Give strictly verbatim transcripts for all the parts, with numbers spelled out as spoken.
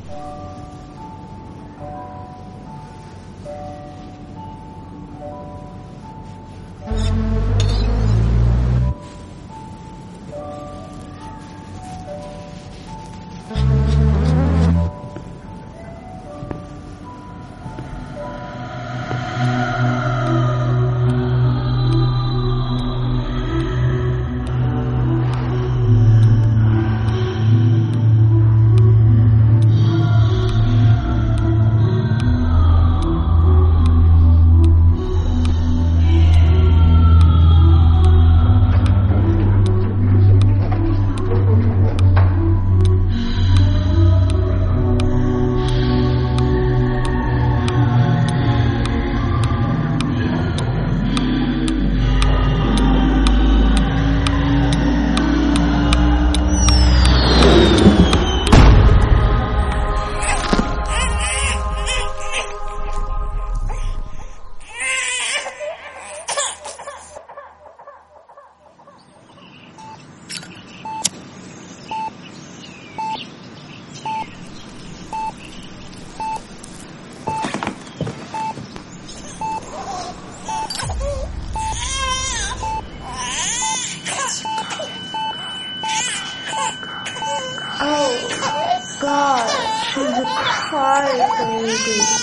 Oh, God, she's a crybaby.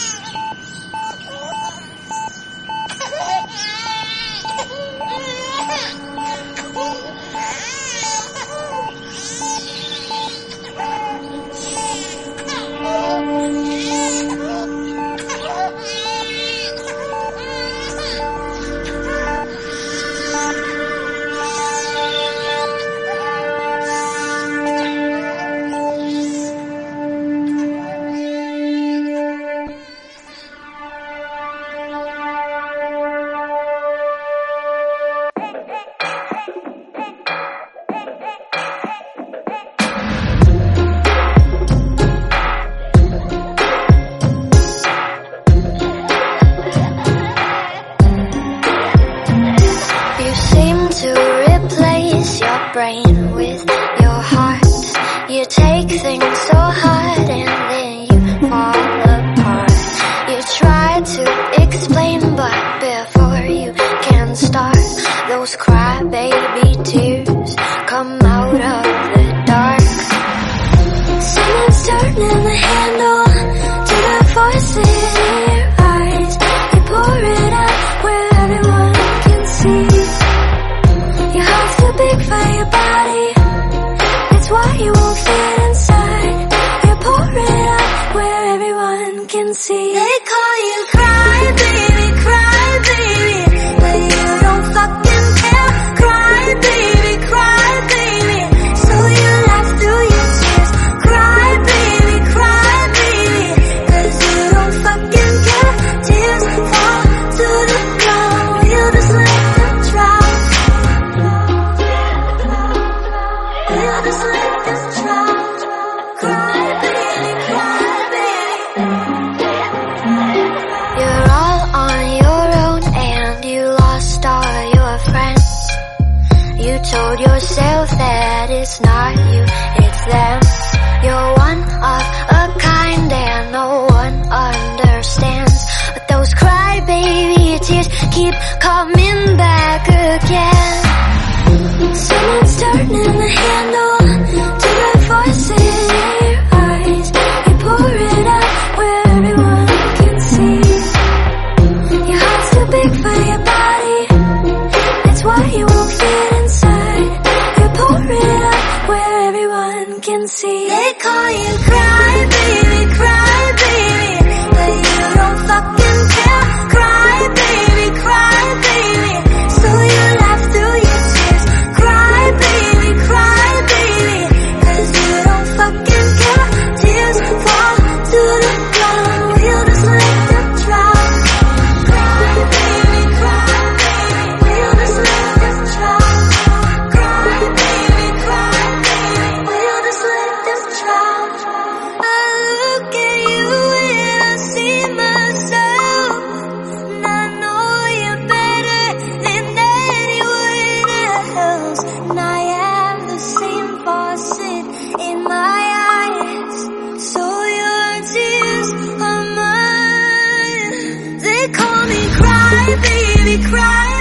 Brain with your heart. You take things so hard and then you fall apart. You try to explain, but before you can start, those crybaby tears come out of the dark. Someone's turning the handle to the voices in your eyes. You pour it out where everyone can see. Your heart's too big for your body, that's why you won't fit inside. You pour it out where everyone can see. They call you cry baby, cry baby, but you don't fucking care. Cry baby, cry baby, so you laugh through your tears. Cry baby, cry baby, cause you don't fucking care. Tears fall to the ground, you just let them drown. You just let them drown. Cry baby, cry baby. You're all on your own and you lost all your friends. You told yourself that it's not you, it's them. You're one of a kind and no one understands. But those crybaby tears keep coming back again. Someone's turning the handle to the voices in your eyes. You pour it out where everyone can see. Your heart's too big for your body, that's why you won't fit inside. You pour it out where everyone can see. baby, cry.